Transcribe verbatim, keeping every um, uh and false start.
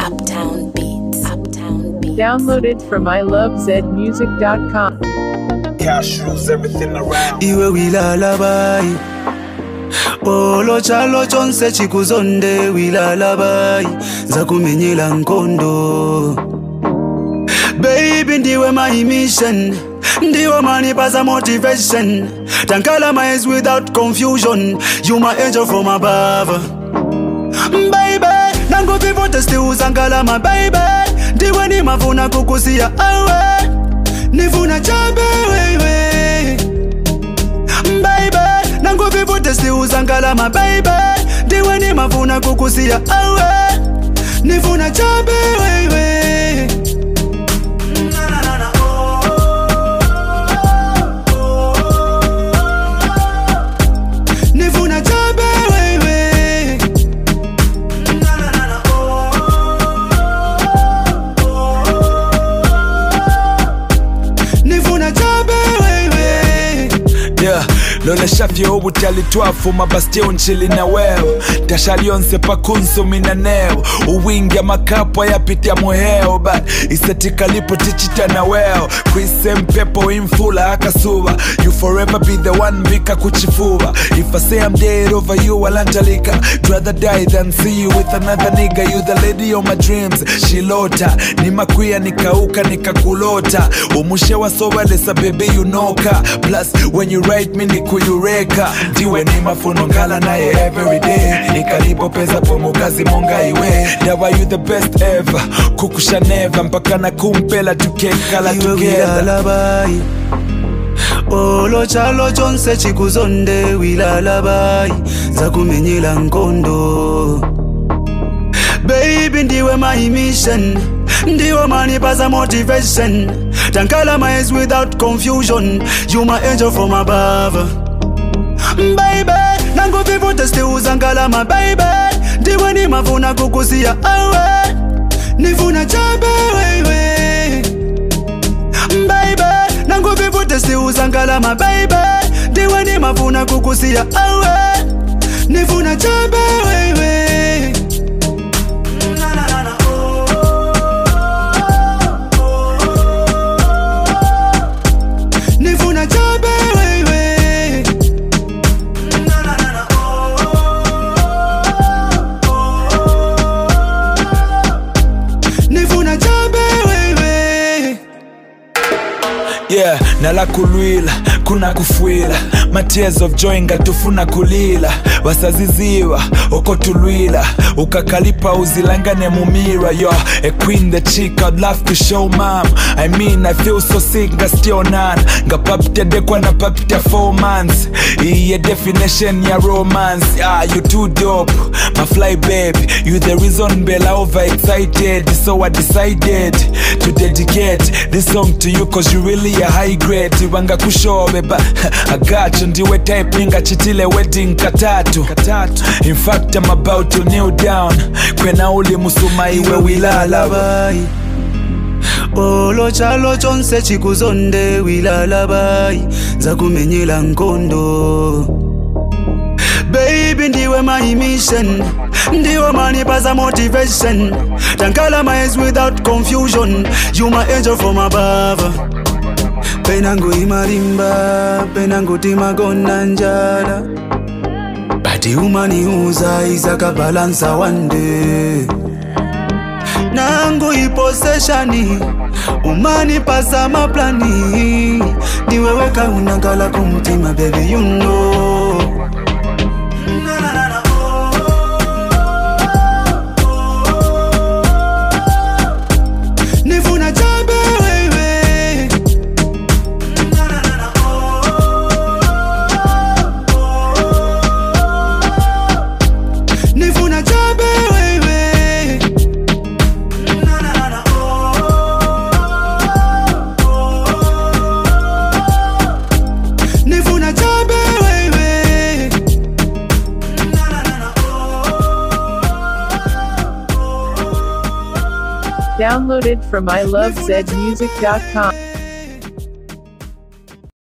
Uptown Beats. Uptown Beats. Downloaded from I love zed music dot com. Cash rules everything around. Iwe wilalabai Olo chalo chonse chikuzonde wilalabai Zakumenyela nkondo Baby ndiwe my mission Ndiwe manipaza motivation Tankala my eyes without confusion You my angel from above Baby nangu vivote sti uzangala my baby Ndiwe ni mavuna kukusia awe Nivuna chabe wewe Baby nangu vivote sti uzangala my baby Ndiwe ni mavuna kukusia awe Nivuna chabe wewe Lole shafye ubutali twafu mabastio nchili na weo Tashalionse pakunsu minaneo Uwingi makapo ya pitia muheo But isetika lipo tichita na weo Kwise mpepo infula akasuwa You forever be the one vika kuchifua If I say I'm dead over you walantalika Rather die than see you with another nigga You the lady of my dreams Shilota Ni makuya nikauka nikakulota Umushewa sobalesa baby you noka Plus when you write me nikuyureka Diwe ni mafuno ngala naye everyday Nikalipo pesa pomo kazi monga iwe Dawa you the best ever Kukusha never mpaka na kumpela tukekala together Olo chalo chonse chikuzonde wilalabai Zakumenyela nkondo Baby ndiwe my mission Ndiwe manipaza motivation Tankala my eyes without confusion You my angel from above Baby nangu vivote sti uzangala my baby Ndiwe ni mavuna kukusia awe Nivuna chabe wewe Baby nangu vivote sti uzangala my baby Ndiwe ni mavuna kukusia awe Nivuna chabe wewe Yeah, nala kulwila, kuna kufuila My tears of joy ngatufuna kulila Wasaziziwa, oko tulwila Ukakalipa uzilangane mumira Yo, a queen the chick I'd love to show mom I mean I feel so sick nga still none Nga papita dekwa na papita four months Iye definition ya romance Ah, you too dope My fly babe You the reason Bella overexcited So I decided to dedicate this song to you Cause you really a high grade Wanga kushobe ba I got you Ndiwe type ninga chitile wedding katatu In fact I'm about to kneel down Kwena uli musuma iwe wilalabai Olo chalo chonse chikuzonde wilalabai Zakumenyela nkondo Baby ndiwe my mission Ndiwe manipaza motivation Tankala my eyes without confusion You my angel from above Penango imarimba Penango timagona njala Bati umani uza Izaka balansa one day Nango iposeshani Umani pasa maplani Niweweka unangala kumtima baby you know Downloaded from I love zed music dot com.